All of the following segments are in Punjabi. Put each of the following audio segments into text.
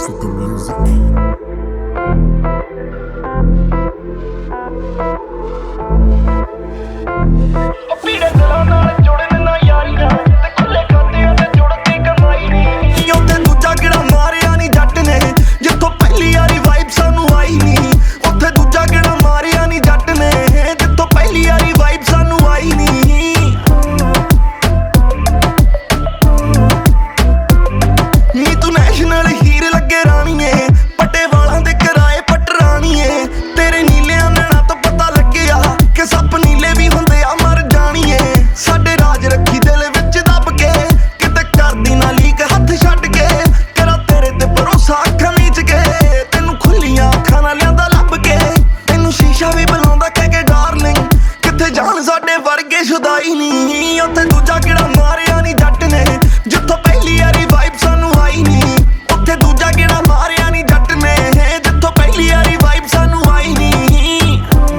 with the music. ਪੀੜੇ ਦਿਲਾਂ ਨਾਲ ਜੁੜਨ ਨਾ ਯਾਰੀਆਂ ਤੇ ਖੁੱਲੇ ਖਾਤਿਆਂ ਤੇ ਜੁੜਦੀ ਕਮਾਈ ਨਹੀਂ ਉੱਥੇ ਦੂਜਾ ਕਿਹੜਾ ਮਾਰਿਆ ਨਹੀਂ ਜੱਟ ਨੇ ਜਿੱਥੋਂ ਪਹਿਲੀ ਵਾਰੀ ਵਾਈਬ ਸਾਨੂੰ ਆਈ ਨਹੀਂ ਉੱਥੇ ਦੂਜਾ ਕਿਹੜਾ ਮਾਰਿਆ ਨਹੀਂ ਜੱਟ ਨੇ ਜਿੱਥੋਂ ਪਹਿਲੀ ਵਾਰੀ ਵਾਈਬ ਸਾਨੂੰ ਆਈ ਨਹੀਂ ਨੀ ਤੂੰ ਨੈਸ਼ਨਲ ਹੀਰ ਲੱਗੇ ਰਾਣੀਏ ਪੱਟੇ ਵਾਲਾਂ ਦੇ ਕਿਰਾਏ ਪਟਰਾਣੀਏ ਤੇਰੇ ਨੀਲਿਆਂ ਨੈਣਾਂ ਤੋਂ ਪਤਾ ਲੱਗਿਆ ਕਿ ਸੱਪ ਨੀਲੇ ਵੀ ਹੁੰਦੇ ਆ ਮਰ ਜਾਣੀਏ ਸਾਡੇ ਰਾਜ ਰੱਖੀ ਦਿਲ ਵਿੱਚ ਦੱਬ ਕੇ ਕਿਤੇ ਕਰਦੀ ਨਾ ਲੀਕ ਹੱਥ ਛੱਡ ਕੇ ਤੇਰਾ ਤੇਰੇ ਤੇ ਭਰੋਸਾ ਅੱਖਾਂ ਮੀਚ ਕੇ ਤੈਨੂੰ ਖੁੱਲੀਆਂ ਅੱਖਾਂ ਨਾਲ ਲਿਆਂਦਾ ਲੱਭ ਕੇ ਤੈਨੂੰ ਸ਼ੀਸ਼ਾ ਵੀ ਬੁਲਾਉਂਦਾ ਕਹਿ ਕੇ ਡਾਰਲਿੰਗ ਕਿੱਥੇ ਜਾਣ ਸਾਡੇ ਵਰਗੇ ਸ਼ੁਦਾਈ ਨਹੀਂ ਉੱਥੇ ਦੂਜਾ ਕਿਹੜਾ ਮਾਰਿਆ ਨਹੀਂ ਜੱਟ ਨੇ ਜਿੱਥੋਂ ਪਹਿਲੀ ਵਾਰੀ ਵਾਈਬ ਸਾਨੂੰ ਆਈ ਨਹੀਂ ਉੱਥੇ ਦੂਜਾ ਕਿਹੜਾ ਮਾਰਿਆ ਨਹੀਂ ਜੱਟ ਨੇ ਜਿੱਥੋਂ ਪਹਿਲੀ ਵਾਰੀ ਵਾਈਬ ਸਾਨੂੰ ਆਈ ਨਹੀਂ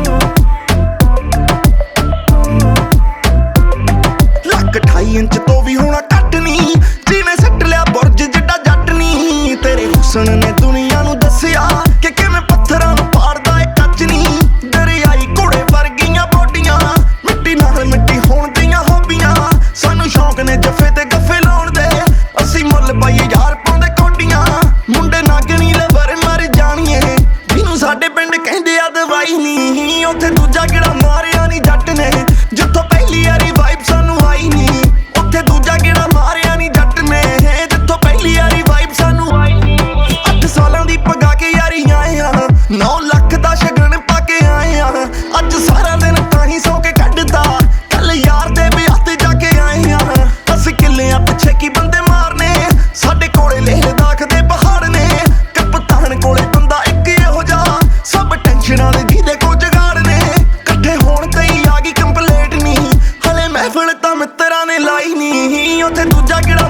ਲੱਕ 28 ਇੰਚ ਤੋਂ ਵੀ ਹੋਣਾ ਘੱਟ ਨਹੀਂ ਜਿਵੇਂ ਸੱਟ ਲਿਆ ਬੁਰਜ ਜਿੱਡਾ ਜੱਟ ਨਹੀਂ ਤੇਰੇ ਹੁਸਨ ਨੇ ਦੁਨੀਆ ਨੂੰ ਦੱਸਿਆ ਕਿ ਕਿਵੇਂ ਪੱਥਰਾਂ ਨੂੰ ਪਾੜਦਾ ਏ ਕੱਚ ਨਹੀਂ ਦਰਿਆਈ ਘੋੜੇ ਵਰਗੀਆਂ ਬੋਡੀਆਂ ਮਿੱਟੀ ਨਾਲ ਮਿੱਟੀ ਹੋਣ ਦੀਆਂ ਹੋਬੀਆਂ ਸਾਨੂੰ ਸ਼ੌਂਕ ਨੇ ਜੱਫੇ ਤੇ ਗੱਫੇ ਲਾਉਣ ਦੇ ਅਸੀਂ ਮੁੱਲ ਪਾਈਏ ਯਾਰ ਪਾਉਂਦੇ ਕੋਡੀਆਂ ਮੁੰਡੇ ਨਾਗਣੀ ਲਵਰ ਮਰ ਜਾਣੀਏ ਜਿਹਨੂੰ ਸਾਡੇ ਪਿੰਡ ਕਹਿੰਦੇ ਆ ਦਵਾਈ ਨਹੀਂ ਉੱਥੇ ਦੂਜਾ ਕਿਹੜਾ ਮਾਰਿਆ ਨਹੀਂ ਜੱਟ ਨੇ ਜਿੱਥੋਂ ਪਹਿਲੀ ਵਾਰੀ ਵਾਈਬ ਸਾਨੂੰ ਆਈ ਨਹੀਂ ਉੱਥੇ ਦੂਜਾ ਕਿਹੜਾ ਮਾਰਿਆ ਨਹੀਂ ਜੱਟ ਨੇ ਜਿੱਥੋਂ ਪਹਿਲੀ ਵਾਰੀ ਵਾਈਬ ਸਾਨੂੰ ਆਈ ਨਹੀਂ 8 ਸਾਲਾਂ ਦੀ ਪਗਾ ਕੇ ਯਾਰੀ ਆਏ ਆ 9 ਲੱਖ ਦਾ ਸ਼ਗਨ ਪਾ ਕੇ ਆਏ ਆ ਅੱਜ ਸਾਰਾ ਦਿਨ ਤਾਂ ਹੀ ਸੌ ਕੇ ਕੱਢਦਾ ਕੱਲ ਯਾਰ ਦੇ ਵਿਆਹ ਤੇ ਜਾ ਕੇ ਆਏ ਆ ਅਸੀਂ ਕਿੱਲਿਆਂ ਪਿੱਛੇ ਕੀ ਬੰਦੇ ਮਾਰਨੇ ਸਾਡੇ ਕੋਲੇ ਲੇਹ ਦਾਖ ਦੇ ਪਹਾੜ ਨੇ ਕਪਤਾਨ ਕੋਲੇ ਬੰਦਾ ਇੱਕ ਇਹੋ ਜਿਹਾ ਸਭ ਟੈਨਸ਼ਨਾਂ ਦੇ ਜਿਹਦੇ ਕੋ ਜਗਾੜ ਨੇ ਇਕੱਠੇ ਹੋਣ ਤੇ ਹੀ ਆ ਗਈ ਕੰਪਲੀਟ ਨਹੀਂ ਹਲੇ ਮਹਿਫਲ ਤਾਂ ਮਿੱਤਰਾਂ ਨੇ ਲਾਈ ਨਹੀਂ ਉੱਥੇ ਦੂਜਾ ਕਿਹੜਾ